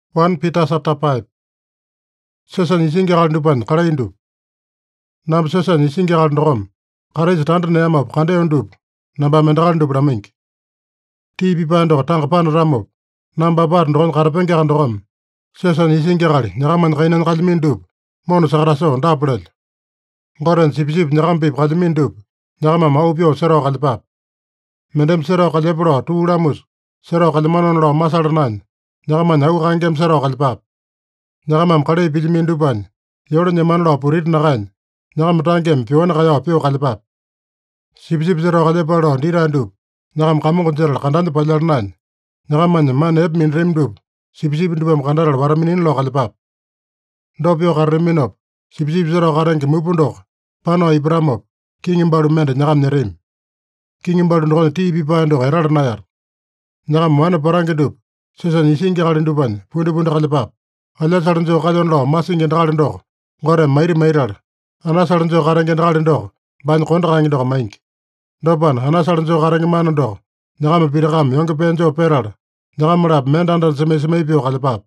1 Peter chapter 5. Sesan isingiral dupan kara indup. Nam sesan isingiral ndrom. Kara is tanda neamop kande undup. Namba mendakal ndup ramink. Tibi pando tanga pano ramop. Namba bar ndron kara pengiak ndrom. Sesan isingiral nyakaman kainan kalimin dup. Mono sakaraso ndapulel. Ngoren sip nyakampip kalimin dup. Nyakama maupyo sero kalipap. Mendem sero kalipro tu ulamus. Sero kalimanon lo masal nan. Nyakaman au kangem sero kalipap. Nyakamam kale pilimin dupan. Yoro nyaman lo purit nakan. Nyakam tangem piwana kayo pio kalipap. Sip sero kaliparo ndiran dup. Nyakam kamung jeral kandan palar nan. Nyakaman man ep min rim dup. Sip dupam kandaral waraminin lo kalipap. Dopio kariminop. Sip sero kareng mupundok. Pano Ibramop. Kingim baru mende nyakam nerim. Kingim baru ndokon tibi pando erar nayar. Nyakam mana parangi dup. Sesan isingi kalin dupan. Pundu kalipap. Ala saranjo kalon lo masing kalin dok. Ngore mairar. Ana saranjo kareng kalin dok. Ban konda kangi dok maink. Dopan ana saranjo kareng manan dok. Nyakam pirakam yongke penjo perar. Nyakam rap mendandal semai pio kalipap.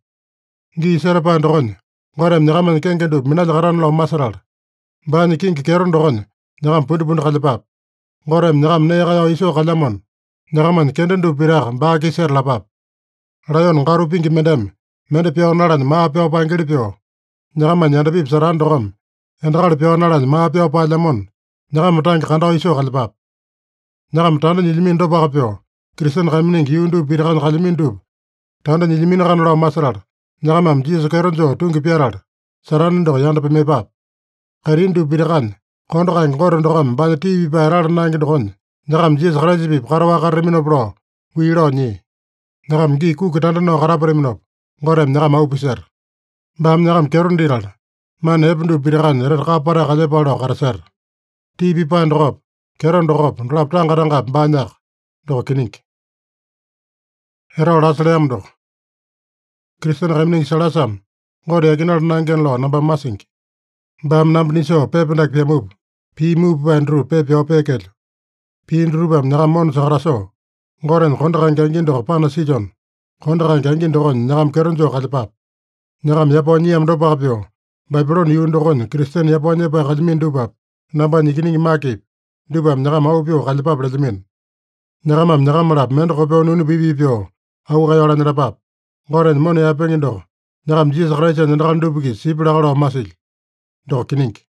Gi serapan dokon. Ngore nyakam kengke dup minal karan lo masaral. Bani kinki keron dokon. Nyakam pundu kalipap. Ngore nyakam kayo iso kalamon. Nyakaman kenden dup pirak bagi ser lapap. Rayon ngaru pingi mendem. Mende pio naran maa pio pangili pio. Nyakama nyandapip saran dokom. Endakal pio naran maa pio palamon. Nyakama tangi kandao iso kalipap. Nyakama tanda nyilimin dopaka pio. Kristen kamining kiundu pirakan kalimin dup. Tanda nyilimin kan lo masarar. Nyakamam jisu keronjo tungi piarar. Saran dok yandap mepap. Karindu pirakan. Kondo kang koron dokom banya tibi pa erar nangi dokon. Nyakam jisu karajipip karawa karimino bro. Wiro nyi. Nyakam gi ku ketanda no karaparimino. Ngorem nyakam au piser. Bam nyakam keron diral. Man ependu pirakan eret kapara kalepalo karaser. Tibi pan dokop. Keron dokop. Ngelap tangkap banyak. Dok kinink. Hero raslem dok. Kristen kamining salasam. Ngore yakinal nangen lo namba masing. Bam nambniso pependak piamub. Pi mub bandru pepio pekel. Pi ndrubam nyakam mon sakaraso. Ngoren kondakan gangin dok pana sijon. Kondakan gangin dokon nyakam keronjo kalipap. Nyakam yaponyi am dopaka pio. Baibron yun dokon Kristen yaponyi pa kalimin dupap. Namba nyikining makip. Dupam nyakam au pio kalipap lejimin. Nyakam rap mendo kopio nunu bibi pio. Au kayolan rapap. Ngoren mono yapengin dok. Nyakam jisa krecha nyandakan dupiki sipilakalo masil. Dok kinink.